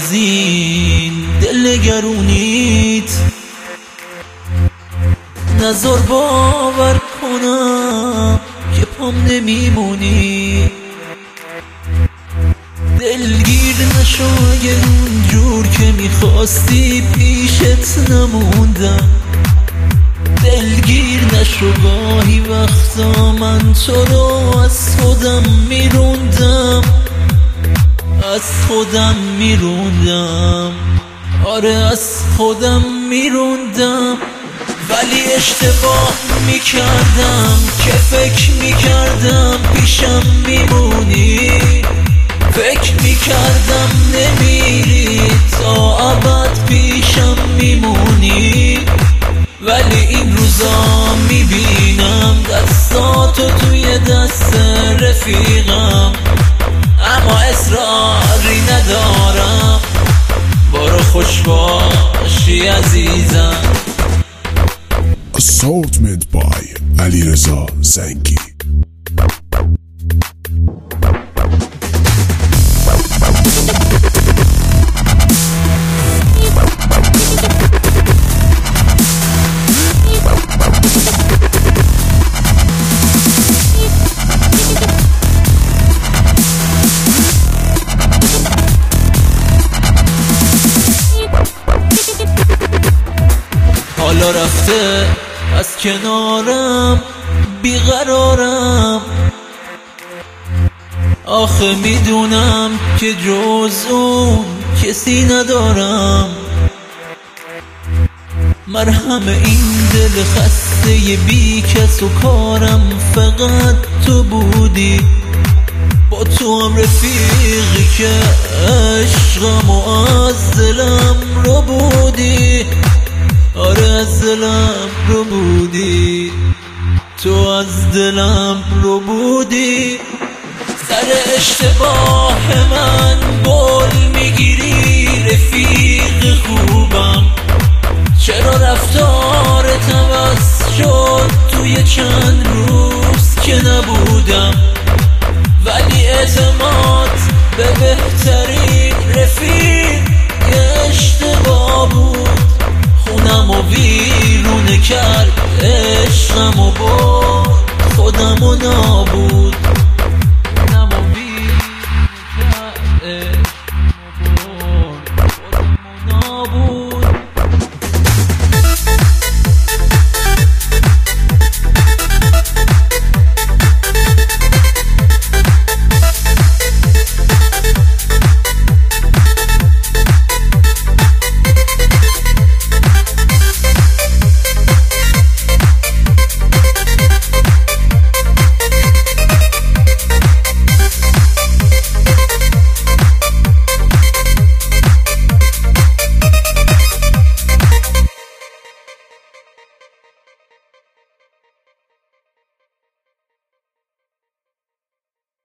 از این دلنگرونیت نزار باور کنم که پام نمیمونی. دلگیر نشو اگه اونجور که میخواستی پیشت نموندم. دلگیر نشو گاهی وقتا من تو رو از خودم میروندم، از خودم میروندم، آره از خودم میروندم. ولی اشتباه میکردم که فکر میکردم پیشم میمونی. فکر میکردم نمیری تا ابد پیشم میمونی. ولی این روزا میبینم دستاتو توی دست رفیقم، اما اصراری ندارم. برو خوش باشی عزیزم. Assaulted by علیرضا زنگی. حالا رفته از کنارم بیقرارم. آخه میدونم که جز اون کسی ندارم. مرهم این دل خسته بی کس و کارم فقط تو بودی. با تو هم رفیقی که عشقم و از دلم رو بودی. آره از دلم رو بودی، تو از دلم رو بودی. سر اشتباه من بول میگیری رفیق خوبم. چرا رفتارت عوض شد توی چند روز که نبودم.